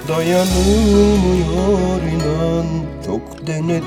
dayanılmıyor inan. Çok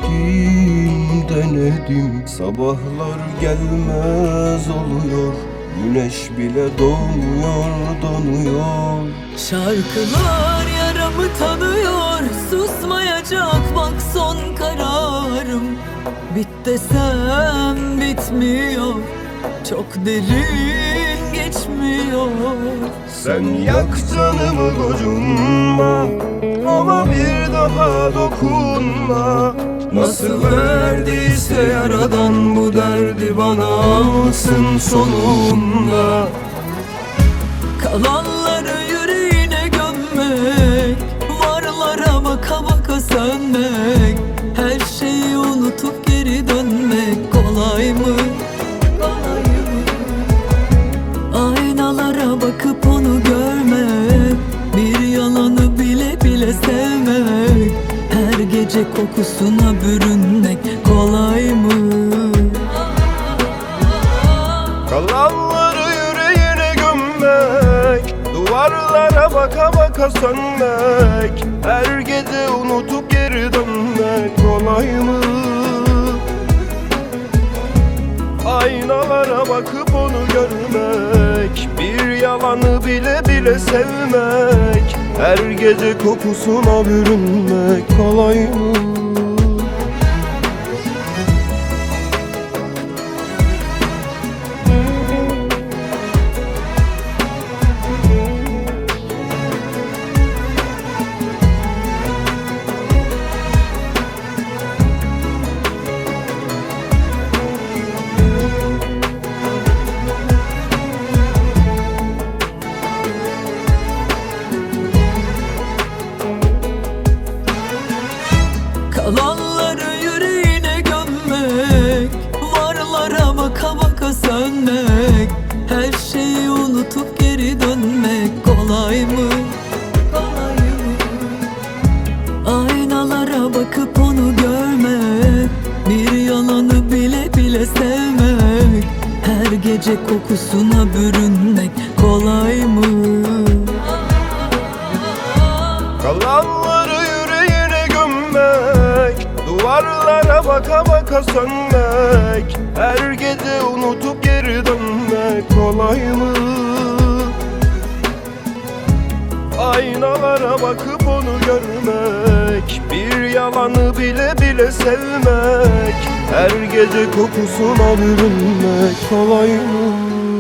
denedim, sabahlar gelmez oluyor. Güneş bile donuyor. Şarkılar yaramı tanıyor, susmayacak bak son kararım. Bit desem bitmiyor, çok derin geçmiyor. Sen yak canımı gocunma, ama bir daha dokunma. Nasıl verdiyse yaradan bu derdi bana alsın sonunda. Kalanları yüreğine gömmek, varlara baka baka sönmek, her şeyi unutup geri dönmek kolay mı? Kolay mı? Aynalara bakıp onu görmek, bir yalanı bile bile sevmek, her gece kokusuna bürünmek kolay mı? Kalanları yüreğine gömmek, duvarlara baka baka sönmek, her gece unutup geri dönmek kolay mı? Aynalara bakıp onu görmek, bir yalanı bile bile sevmek, her gece kokusuna bürünmek kolay mı? Kalanları yüreğine gömmek, varlara baka baka sönmek, her şeyi unutup geri dönmek kolay mı? Kolay mı? Aynalara bakıp onu görmek, bir yalanı bile bile sevmek, her gece kokusuna bürünmek kolay mı? Kalanları yüreğine gömmek, duvarlara baka baka sönmek, her gece unutup geri dönmek kolay mı? Aynalara bakıp onu görmek, bir yalanı bile bile sevmek, her gece kokusuna bürünmek kolay mı?